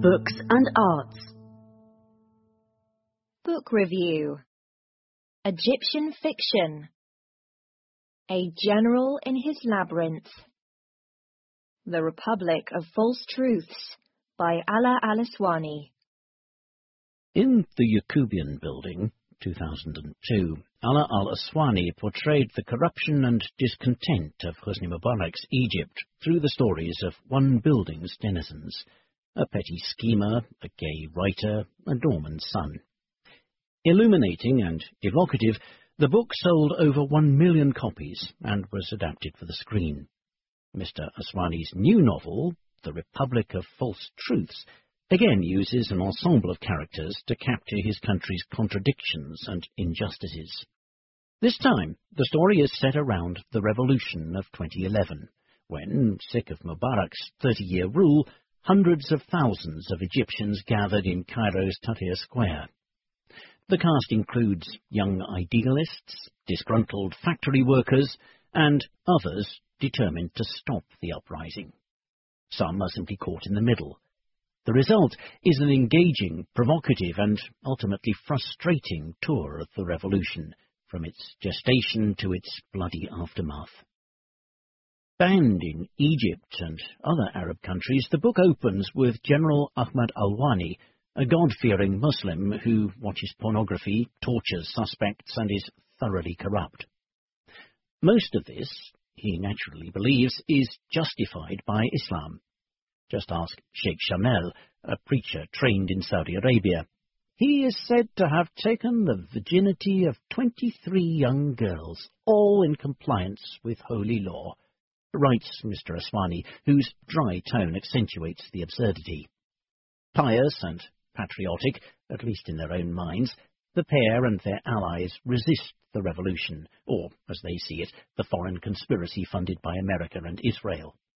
Books and Arts. Book Review. Egyptian Fiction. A General in His Labyrinth. The Republic of False Truths by Ala al-Aswani. In the Yacubian Building, 2002, Ala al-Aswani portrayed the corruption and discontent of Hosni Mubarak's Egypt through the stories of one building's denizens, a petty schemer, a gay writer, a doorman's son. Illuminating and evocative, the book sold over 1 million copies and was adapted for the screen. Mr. Aswani's new novel, The Republic of False Truths, again uses an ensemble of characters to capture his country's contradictions and injustices. This time, the story is set around the revolution of 2011, when, sick of Mubarak's 30-year rule, hundreds of thousands of Egyptians gathered in Cairo's Tahrir Square. The cast includes young idealists, disgruntled factory workers, and others determined to stop the uprising. Some are simply caught in the middle. The result is an engaging, provocative, and ultimately frustrating tour of the revolution, from its gestation to its bloody aftermath. Banned in Egypt and other Arab countries, the book opens with General Ahmad Alwani, a God-fearing Muslim who watches pornography, tortures suspects, and is thoroughly corrupt. Most of this, he naturally believes, is justified by Islam. Just ask Sheikh Shamel, a preacher trained in Saudi Arabia. He is said to have taken the virginity of 23 young girls, all in compliance with holy law, writes Mr. Aswani, whose dry tone accentuates the absurdity. Pious and patriotic, at least in their own minds, the pair and their allies resist the revolution, or, as they see it, the foreign conspiracy funded by America and Israel.